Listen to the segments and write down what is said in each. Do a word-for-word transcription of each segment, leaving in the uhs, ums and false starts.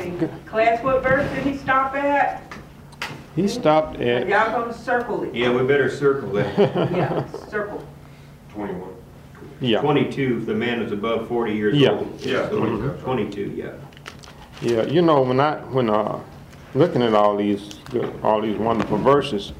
Okay. Class, what verse did he stop at? He stopped at... Y'all gonna circle it. Yeah, we better circle that. Yeah, circle. twenty-one. Yeah. twenty-two, if the man is above forty years Yeah. old. Yeah, So, twenty-two. twenty-two, yeah. Yeah, you know, when I, when, uh, looking at all these, all these wonderful verses,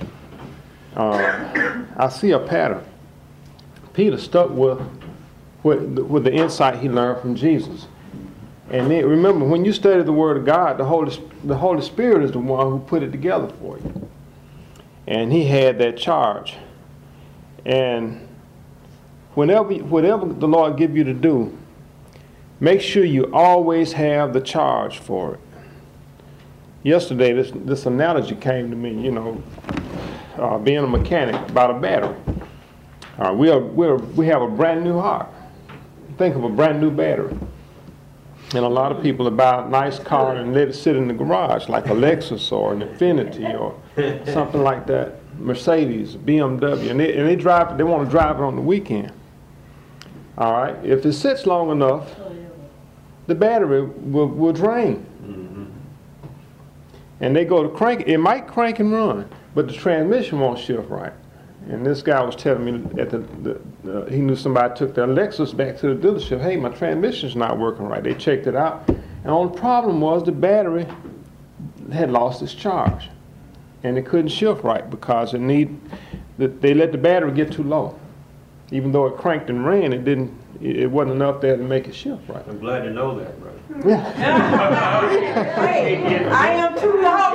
uh, I see a pattern. Peter stuck with, with, with the insight he learned from Jesus. And then, remember, when you study the Word of God, the Holy, the Holy Spirit is the one who put it together for you. And he had that charge. And whenever, whatever the Lord give you to do, make sure you always have the charge for it. Yesterday, this, this analogy came to me, you know, uh, being a mechanic, about a battery. Uh, we, are, we, are, we have a brand new heart. Think of a brand new battery. And a lot of people buy a nice car and let it sit in the garage, like a Lexus or an Infiniti or something like that, Mercedes, B M W, and they, and they drive. They want to drive it on the weekend. All right, if it sits long enough, the battery will, will drain. Mm-hmm. And they go to crank it. It might crank and run, but the transmission won't shift right. And this guy was telling me at the, the, the he knew somebody took their Lexus back to the dealership. Hey, my transmission's not working right. They checked it out, and the only problem was the battery had lost its charge, and it couldn't shift right because it need. They let the battery get too low. Even though it cranked and ran, it didn't. It wasn't enough there to make it shift right. I'm glad to know that, brother. Hey, I am too low.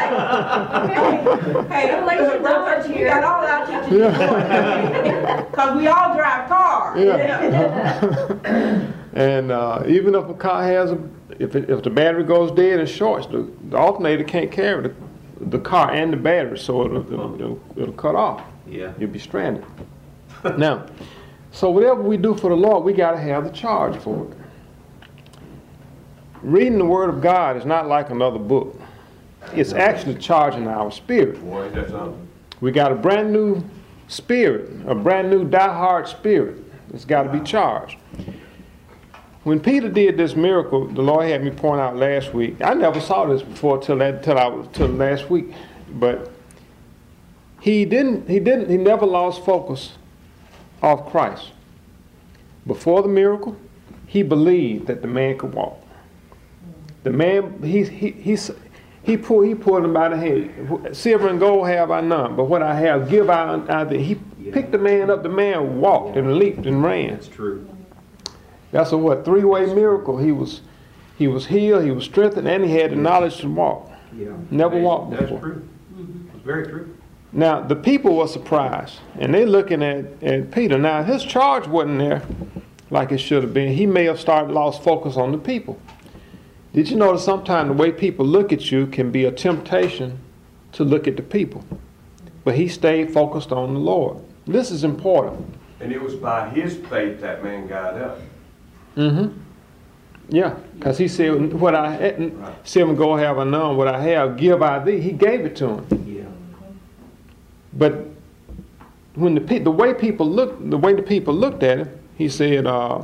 Like, hey, hey, let's we got all our teachers. Because we all drive cars. Yeah. And uh, even if a car has a, if it, if the battery goes dead and shorts, the, the alternator can't carry the, the car and the battery, so it'll, it'll, it'll, it'll cut off. Yeah. You'll be stranded. Now, so whatever we do for the Lord, we got to have the charge for it. Reading the Word of God is not like another book. It's actually charging our spirit. Boy, that's something. We got a brand new spirit, a brand new die-hard spirit. It's got to be charged. When Peter did this miracle, the Lord had me point out last week. I never saw this before till that till I was till last week, but he didn't. He didn't. He never lost focus of Christ. Before the miracle, he believed that the man could walk. The man, he he he he pulled he pulled him by the hand. Silver and gold have I none, but what I have give I unto thee. He Yeah. picked the man up. The man walked and leaped and ran. That's true. That's a what three-way miracle. He was he was healed. He was strengthened, and he had the knowledge to walk. Yeah. Never That's- walked That's before. true. It's very true. Now, the people were surprised, and they're looking at, at Peter. Now, his charge wasn't there like it should have been. He may have started lost focus on the people. Did you notice sometimes the way people look at you can be a temptation to look at the people? But he stayed focused on the Lord. This is important. And it was by his faith that man got up. Mm-hmm. Yeah, because he said, what I seven go have I none, what I have give I thee. He gave it to him. Yeah. But when the pe- the way people looked, the way the people looked at him, he said, uh,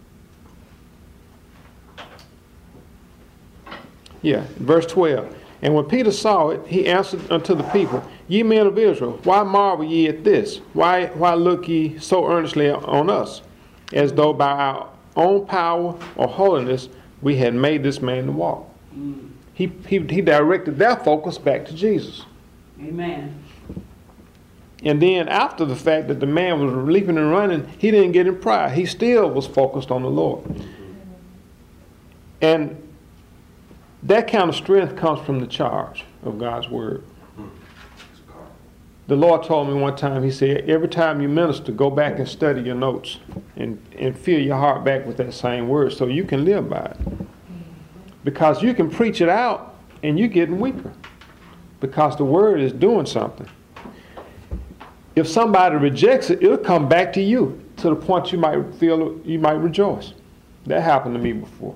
yeah, verse twelve. And when Peter saw it, he answered unto the people, Ye men of Israel, why marvel ye at this? Why why look ye so earnestly on us, as though by our own power or holiness we had made this man to walk? Mm. He, he he directed their focus back to Jesus. Amen. And then after the fact that the man was leaping and running, he didn't get in pride. He still was focused on the Lord. And that kind of strength comes from the charge of God's word. The Lord told me one time, he said, every time you minister, go back and study your notes and, and fill your heart back with that same word so you can live by it. Because you can preach it out and you're getting weaker because the word is doing something. If somebody rejects it, it'll come back to you to the point you might feel, you might rejoice. That happened to me before.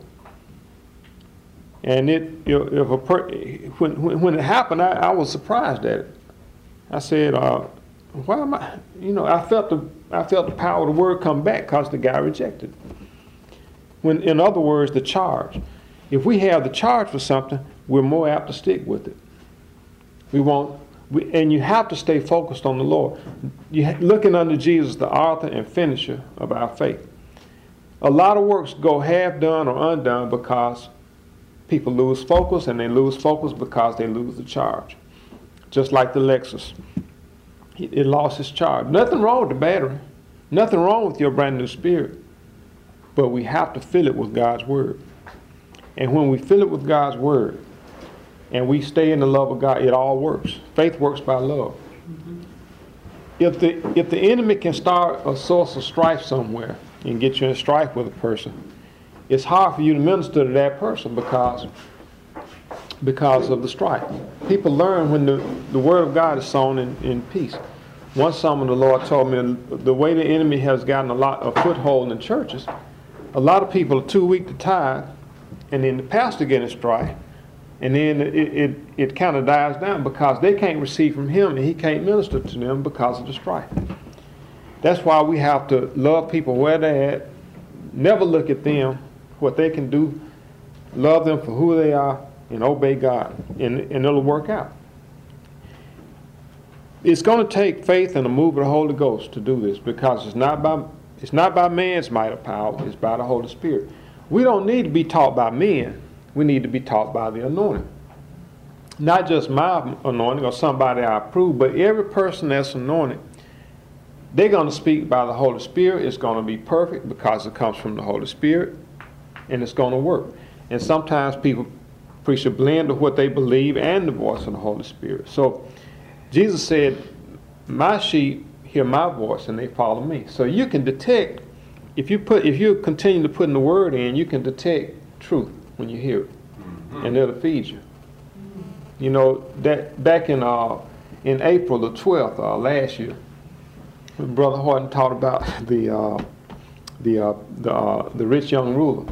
And it, if a per, when, when when it happened, I, I was surprised at it. I said, uh, "Why am I?" You know, I felt the I felt the power of the word come back because the guy rejected. When, in other words, the charge. if we have the charge for something, we're more apt to stick with it. We won't, we, and you have to stay focused on the Lord. You ha- looking unto Jesus, the author and finisher of our faith. A lot of works go half done or undone because people lose focus, and they lose focus because they lose the charge. Just like the Lexus. It, it lost its charge. Nothing wrong with the battery. Nothing wrong with your brand new spirit. But we have to fill it with God's word. And when we fill it with God's word, and we stay in the love of God, it all works. Faith works by love. Mm-hmm. If the if the enemy can start a source of strife somewhere and get you in strife with a person, it's hard for you to minister to that person because because of the strife. People learn when the, the word of God is sown in, in peace. One sermon the Lord told me, the way the enemy has gotten a lot of foothold in churches, a lot of people are too weak to tithe, and then the pastor gets in strife, and then it, it, it kind of dies down because they can't receive from him and he can't minister to them because of the strife. That's why we have to love people where they're at, never look at them, what they can do, love them for who they are, and obey God, and, and it'll work out. It's going to take faith and a move of the Holy Ghost to do this, because it's not by it's not by man's might or power, it's by the Holy Spirit. We don't need to be taught by men. We need to be taught by the anointing. Not just my anointing or somebody I approve, but every person that's anointed, they're going to speak by the Holy Spirit. It's going to be perfect because it comes from the Holy Spirit, and it's going to work. And sometimes people preach a blend of what they believe and the voice of the Holy Spirit. So Jesus said, my sheep hear my voice and they follow me. So you can detect, if you put, if you continue to put in the word in, you can detect truth when you hear it, mm-hmm. and it'll feed you. You know, that back in uh, in April the twelfth uh, last year, when Brother Horton taught about the uh, the uh, the uh, the rich young ruler.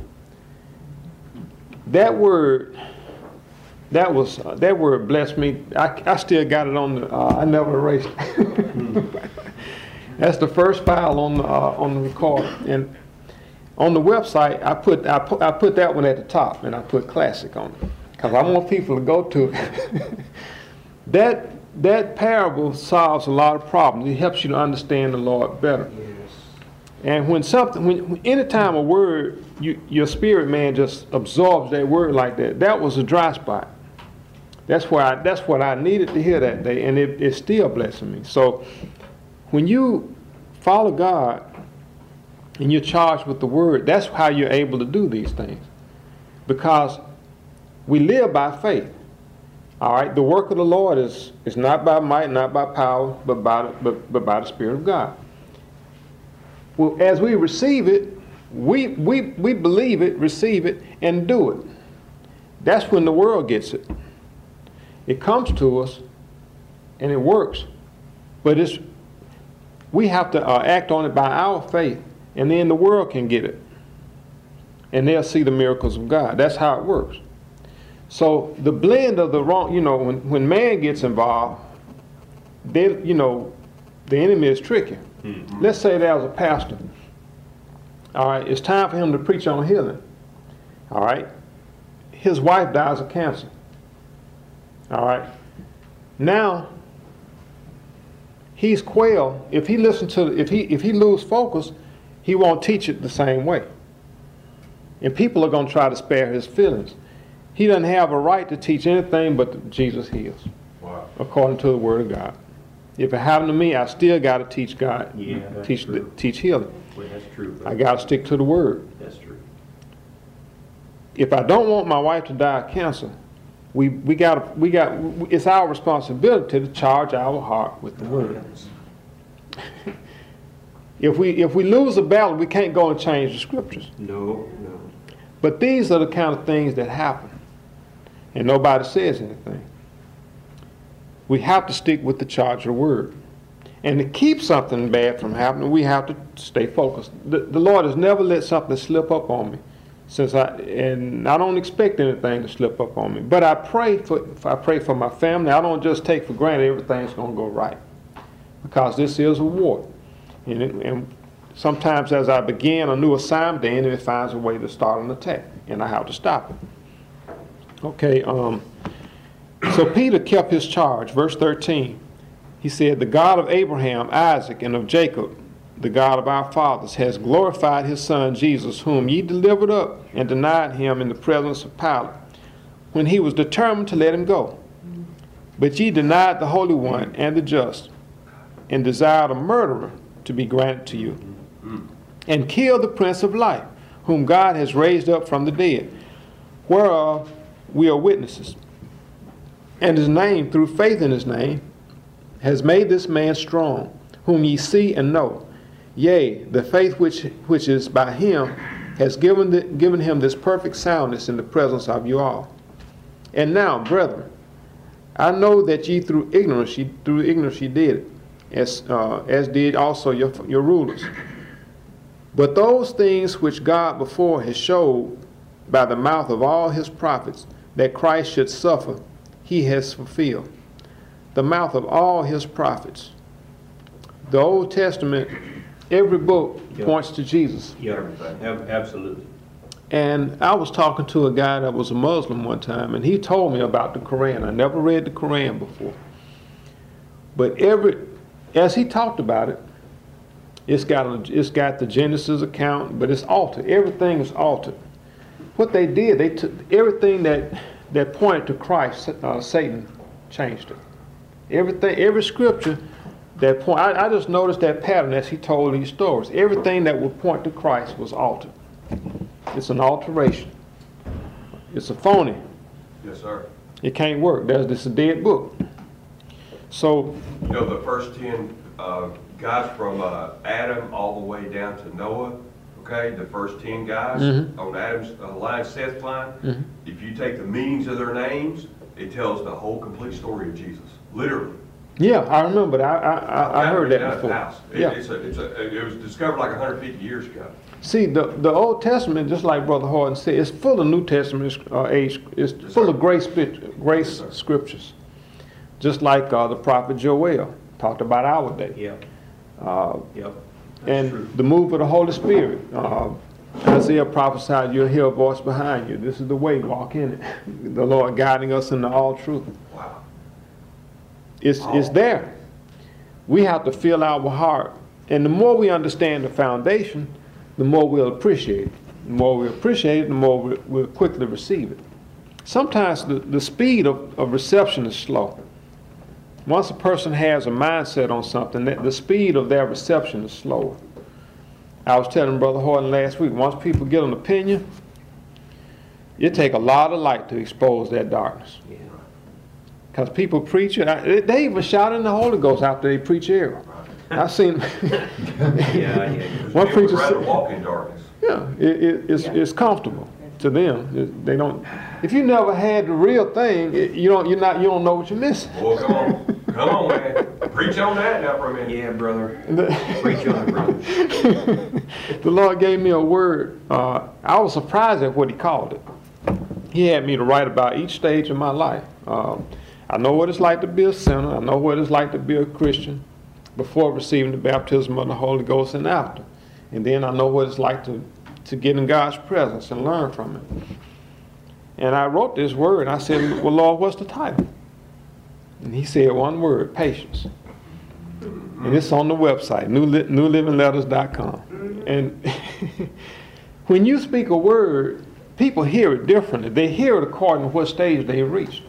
That word, that was uh, that word blessed me. I, I still got it on the. Uh, I never erased it. That's the first file on the uh, on the recorder, and on the website I put I put I put that one at the top, and I put classic on it because I want people to go to it. that that parable solves a lot of problems. It helps you to understand the Lord better. Yes. And when something, when anytime a word, you, your spirit man just absorbs that word like that, that was a dry spot. That's why I, that's what I needed to hear that day, and it, it's still blessing me. So when you follow God and you're charged with the word, that's how you're able to do these things. Because we live by faith. All right, the work of the Lord is is not by might, not by power, but by the, but, but by the Spirit of God. Well, as we receive it, we we we believe it, receive it, and do it. That's when the world gets it. It comes to us, and it works, but it's we have to uh, act on it by our faith, and then the world can get it, and they'll see the miracles of God. That's how it works. So the blend of the wrong, you know, when, when man gets involved, they, you know, the enemy is tricky. Mm-hmm. Let's say there was a pastor. All right, it's time for him to preach on healing. All right, his wife dies of cancer. All right, now he's quailed. If he listens to, if he if he lose focus, he won't teach it the same way, and people are going to try to spare his feelings. He doesn't have a right to teach anything but Jesus heals. Wow. According to the Word of God. If it happened to me, I still got to teach God. Yeah, that's teach true. teach healing. Well, that's true. Bro. I got to stick to the Word. That's true. If I don't want my wife to die of cancer, we we got we got it's our responsibility to charge our heart with the Word. if we if we lose a battle, we can't go and change the Scriptures. No, no. But these are the kind of things that happen. And nobody says anything. We have to stick with the charge of the word. And to keep something bad from happening, we have to stay focused. The, the Lord has never let something slip up on me, since I and I don't expect anything to slip up on me. But I pray for I pray for my family. I don't just take for granted everything's going to go right, because this is a war. And, it, and sometimes as I begin a new assignment, the enemy finds a way to start an attack, and I have to stop it. Okay, um, so Peter kept his charge. Verse thirteen, he said, the God of Abraham, Isaac, and of Jacob, the God of our fathers, has glorified his son Jesus, whom ye delivered up and denied him in the presence of Pilate, when he was determined to let him go. But ye denied the Holy One and the just, and desired a murderer to be granted to you, and killed the Prince of Life, whom God has raised up from the dead, whereof we are witnesses. And his name, through faith in his name, has made this man strong, whom ye see and know. Yea, the faith which which is by him has given the, given him this perfect soundness in the presence of you all. And now, brethren, I know that ye through ignorance ye through ignorance ye did it, as uh, as did also your your rulers. But those things which God before has showed by the mouth of all his prophets, that Christ should suffer, he has fulfilled. The mouth of all his prophets. The Old Testament, every book Yep. points to Jesus. Yeah, ab- absolutely. And I was talking to a guy that was a Muslim one time, and he told me about the Quran. I never read the Quran before. But every, as he talked about it, it's got, a, it's got the Genesis account, but it's altered. Everything is altered. What they did, they took everything that, that pointed to Christ, uh, Satan changed it. Everything, every scripture that point, I, I just noticed that pattern as he told these stories. Everything that would point to Christ was altered. It's an alteration. It's a phony. Yes, sir. It can't work. There's this a dead book. So, You know, the first ten uh, guys from uh, Adam all the way down to Noah, okay, the first ten guys Mhm. on Adam's uh, line, Seth's line, Mhm. if you take the meanings of their names, it tells the whole complete story of Jesus, literally. yeah, I remember that. I, I, I heard Down that at the before. house. It- Yeah. It's a, it's a, it was discovered like one hundred fifty years ago. See, the, the Old Testament, just like Brother Horton said, it's full of New Testament uh, age. It's Yes, full sir. of grace, spi- grace Yes, sir. scriptures. Just like uh, the prophet Joel talked about our day. Yep, Uh, yep. That's and true. the move of the Holy Spirit. Uh, Isaiah prophesied, you'll hear a voice behind you. This is the way, walk in it. The Lord guiding us into all truth. Wow. It's, it's there. We have to fill our heart. And the more we understand the foundation, the more we'll appreciate it. The more we appreciate it, the more we, we'll quickly receive it. Sometimes the, the speed of, of reception is slow. Once a person has a mindset on something, that the speed of their reception is slower. I was telling Brother Horton last week, once people get an opinion, it take a lot of light to expose that darkness. Yeah. Because people preach it. I- They even shout in the Holy Ghost after they preach error. I've seen Yeah, yeah. one They would preacher rather say, walk in darkness. yeah, it, it, it's, it's comfortable to them. It- they don't. If you never had the real thing, it, you don't. You're not. You don't know what you're missing. Well, come on, come on, man. Preach on that now for a minute. Yeah, brother. The, Preach on it, brother. the Lord gave me a word. Uh, I was surprised at what He called it. He had me to write about each stage of my life. Um, I know what it's like to be a sinner. I know what it's like to be a Christian before receiving the baptism of the Holy Ghost and after. And then I know what it's like to, to get in God's presence and learn from it. And I wrote this word, and I said, well, Lord, what's the title? And He said one word, patience. And it's on the website, new, li- new living letters dot com. And when you speak a word, people hear it differently. They hear it according to what stage they reached.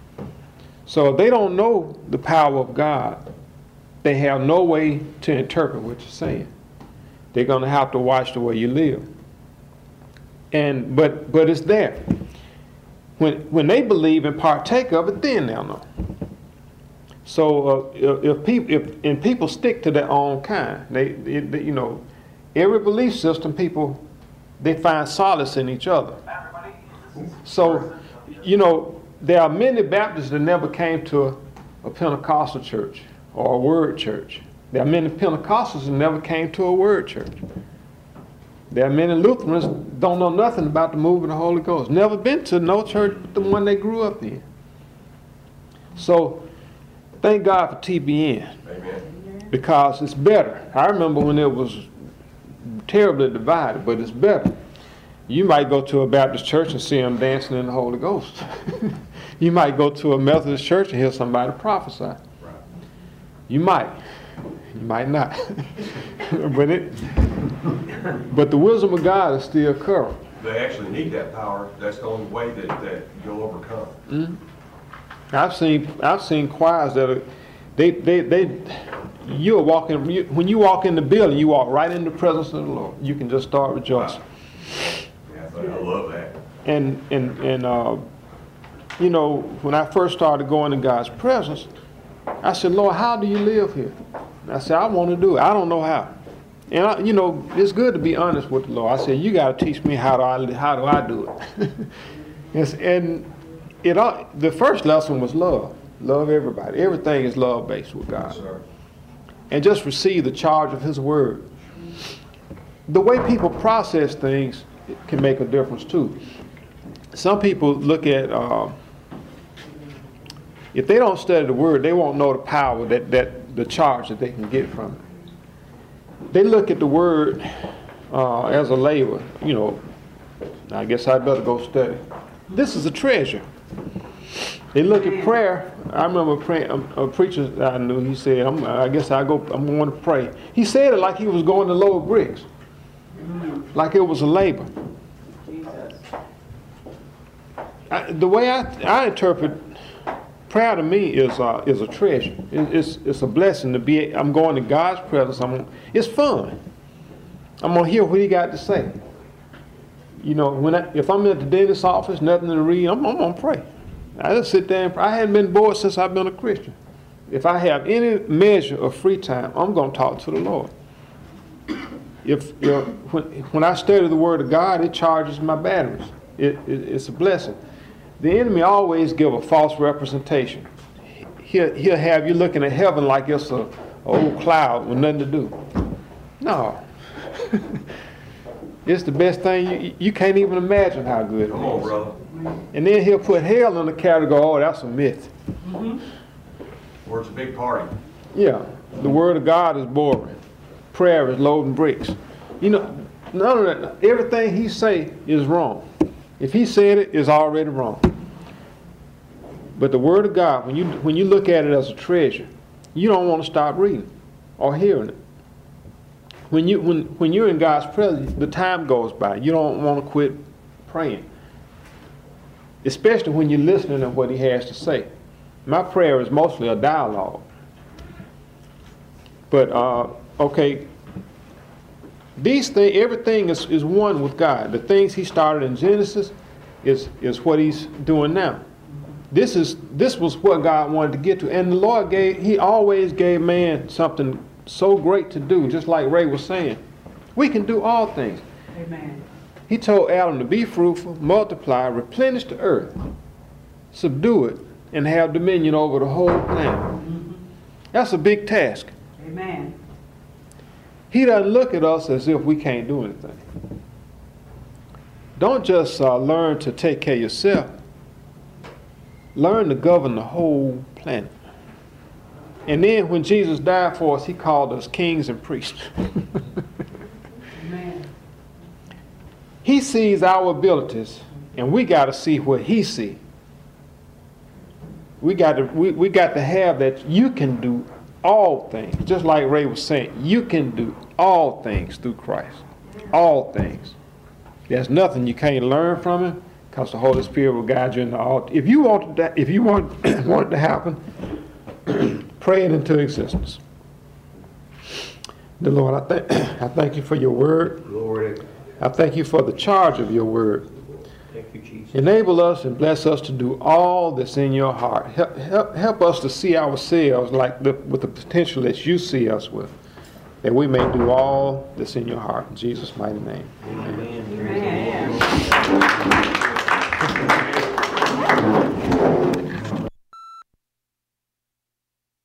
So if they don't know the power of God, they have no way to interpret what you're saying. They're going to have to watch the way you live. And but but it's there. When when they believe and partake of it, then they'll know. So uh, if, if people if and people stick to their own kind, they, they, they you know, every belief system, people they find solace in each other. So, you know, there are many Baptists that never came to a, a Pentecostal church or a Word church. There are many Pentecostals that never came to a Word church. There are many Lutherans don't know nothing about the move of the Holy Ghost. Never been to no church but the one they grew up in. So, thank God for T B N. Amen. Because it's better. I remember when it was terribly divided, but it's better. You might go to a Baptist church and see them dancing in the Holy Ghost. You might go to a Methodist church and hear somebody prophesy. Right. You might. You might not. but it. But the wisdom of God is still current. They actually need that power. That's the only way that, that you'll overcome. Mm-hmm. I've seen I've seen choirs that are, they they they you're walking you, when you walk in the building, you walk right in the presence of the Lord. You can just start rejoicing. Yeah, but I love that. And and and uh, you know, when I first started going in God's presence, I said, Lord, how do you live here? And I said, I want to do it. I don't know how. And I, you know, it's good to be honest with the Lord. I said, you got to teach me how do I how do I do it. Yes, and it all, the first lesson was love. Love everybody. Everything is love based with God. Yes, sir. And just receive the charge of His word. The way people process things can make a difference too. Some people look at uh, if they don't study the word, they won't know the power that that the charge that they can get from it. They look at the word uh, as a labor. You know, I guess I'd better go study. This is a treasure. They look at prayer. I remember praying, a preacher that I knew, he said, I'm, I guess I go, I'm going to pray. He said it like he was going to load bricks. Like it was a labor. I, the way I, I interpret prayer to me is uh, is a treasure. It, it's it's a blessing to be. I'm going to God's presence. I'm. It's fun. I'm gonna hear what He got to say. You know, when I, if I'm at the dentist's office, nothing to read, I'm, I'm gonna pray. I just sit there and pray. I hadn't been bored since I've been a Christian. If I have any measure of free time, I'm gonna talk to the Lord. If you know, when when I study the Word of God, it charges my batteries. It, it it's a blessing. The enemy always give a false representation. He'll, he'll have you looking at heaven like it's a, a old cloud with nothing to do. No. It's the best thing. You, you can't even imagine how good it is. Come on, brother. And then he'll put hell in the category, oh, that's a myth. Mm-hmm. Where it's a big party. Yeah. The Word of God is boring. Prayer is loading bricks. You know, none of that. Everything he say is wrong. If he said it, it's already wrong. But the Word of God, when you when you look at it as a treasure, you don't want to stop reading or hearing it. When you when when you're in God's presence, the time goes by. You don't want to quit praying, especially when you're listening to what He has to say. My prayer is mostly a dialogue. But uh, okay. These things, everything is, is one with God. The things He started in Genesis is is what He's doing now. This is this was what God wanted to get to, and the Lord gave. He always gave man something so great to do. Just like Ray was saying, we can do all things. Amen. He told Adam to be fruitful, multiply, replenish the earth, subdue it, and have dominion over the whole planet. Mm-hmm. That's a big task. Amen. He doesn't look at us as if we can't do anything. Don't just uh, learn to take care of yourself. Learn to govern the whole planet. And then when Jesus died for us, He called us kings and priests. Amen. He sees our abilities, and we got to see what He sees. We got to we, we got to have that. You can do all things. Just like Ray was saying, you can do all things through Christ. All things. There's nothing you can't learn from Him, because the Holy Spirit will guide you into all. If you want that, if you want want it to happen, pray it into existence. The Lord, I thank I thank You for Your word. Lord, I thank You for the charge of Your word. thank you, Jesus. Enable us and bless us to do all that's in Your heart. Help, help, help us to see ourselves like the, with the potential that You see us with, that we may do all that's in Your heart. In Jesus' mighty name. Amen. Amen. Amen.